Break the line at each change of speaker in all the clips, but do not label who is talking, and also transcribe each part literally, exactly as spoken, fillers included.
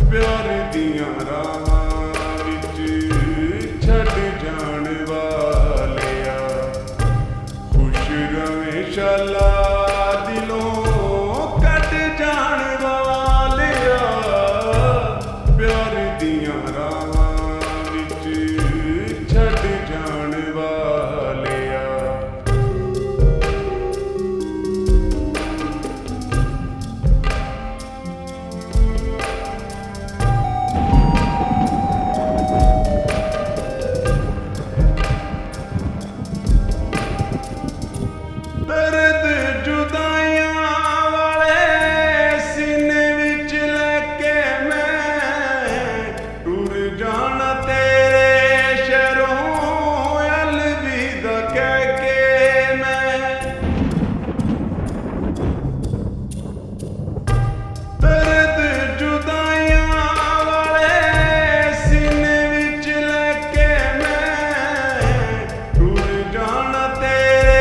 प्यार दियां राहां विच छड्ड जाण वालिया, खुश रवें शाला दिलों कट जाण वालिया, प्यार दियां राहां विच छड्ड जाण वालिया। दर्द जुदाइयां वाले सीने विच लैके मैं टुर जाना तेरे शहरों अलविदा कह के मैं। दर्द जुदाइयां वाले सीने विच लैके मैं टुर जाना तेरे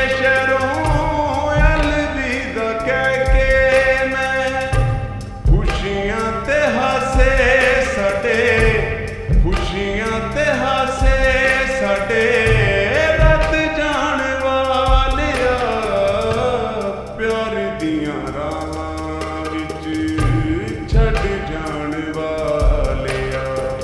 खुशियां ते हासे साडे रत जाण वालिया, प्यार दियां राहां विच छड्ड जाण वालिया।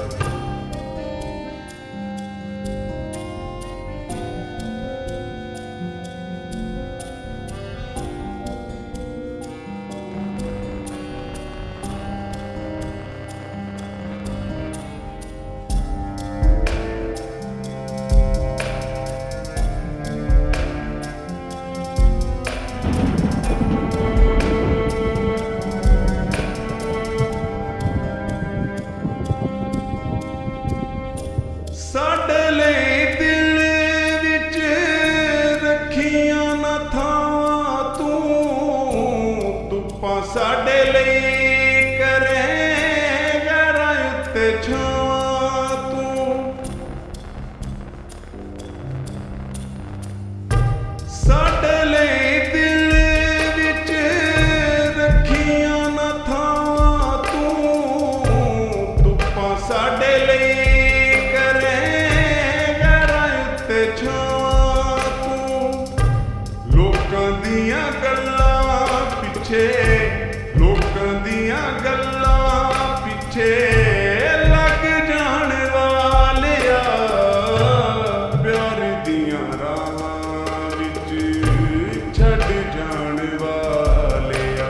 साडे लई दिल विच रखियां ना थावां तू, धुप्पां साडे लई करें गैरां उत्ते छावां तू। साडे लई दिल विच रखियां ना थावां तू, धुप्पां साडे लई लोकां दियां गल्लां पिछे लोकां दियां गल्लां पिछे लग जाण वालिया, प्यार दियां राहां विच छड्ड जाण वालिया।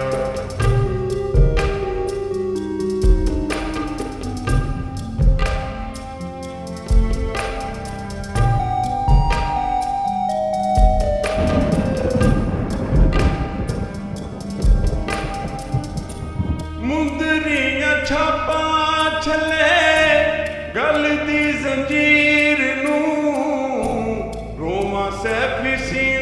मुंदरियां छापां छले गल दी जंजीर नूं, रोवां सैफी सी